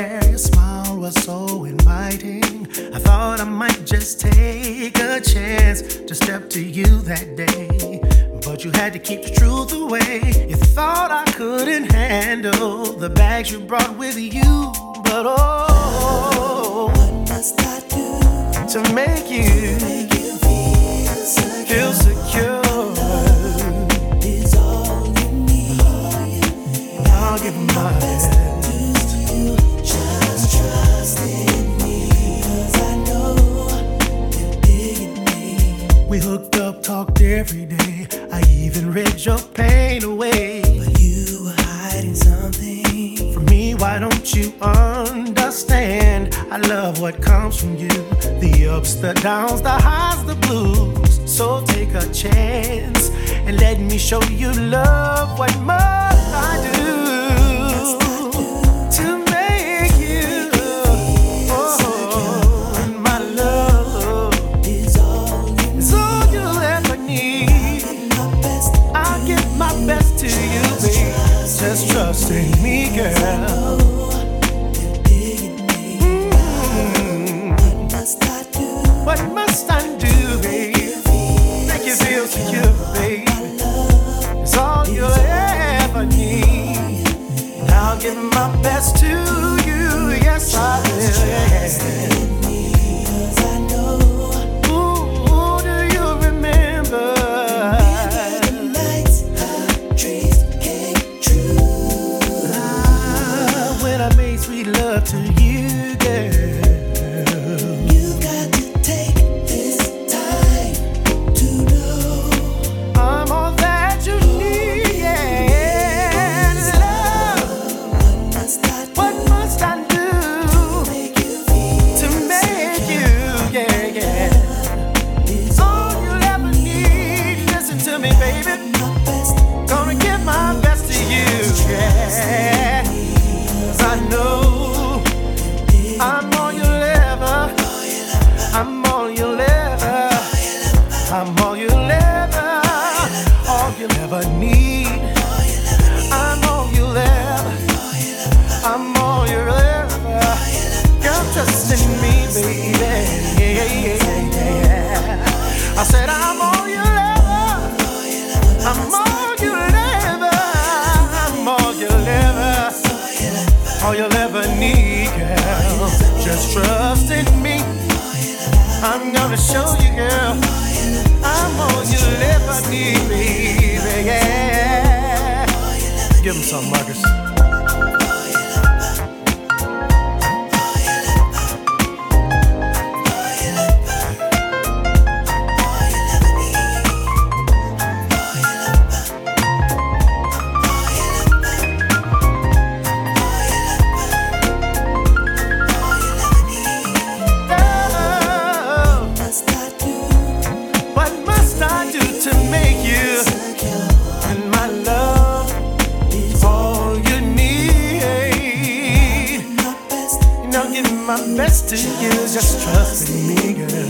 there, your smile was so inviting. I thought I might just take a chance to step to you that day. But you had to keep the truth away. You thought I couldn't handle the bags you brought with you. But oh, what must I do to make you feel secure? Is all you need. I'll give my best. Just trust in me, 'cause I know you're digging me. We hooked up, talked every day. I even read your pain away. But you were hiding something from me. Why don't you understand? I love what comes from you. The ups, the downs, the highs, the blues. So take a chance and let me show you love. What must I do to make you my love is all you'll ever need. I'll give my best to you, babe. Just trust in me, girl. What must I do, babe? Make you feel secure, babe. It's all you'll ever need. And I'll give my best to you. Yes, I will. Yeah. Ooh, do you remember the nights our dreams came true? When I made sweet love to you, girl. I'm all you'll ever need. I'm all you'll ever. I'm all you'll ever. Girl, trust in me, baby. Yeah. I said I'm all you'll ever. I'm all you'll ever. I'm all you'll ever. All you'll ever need, girl. Just trust in me. I'm gonna show you, girl. I'm all you'll ever need, baby, yeah. Give him some, Marcus. My best to you, just trust in me, girl.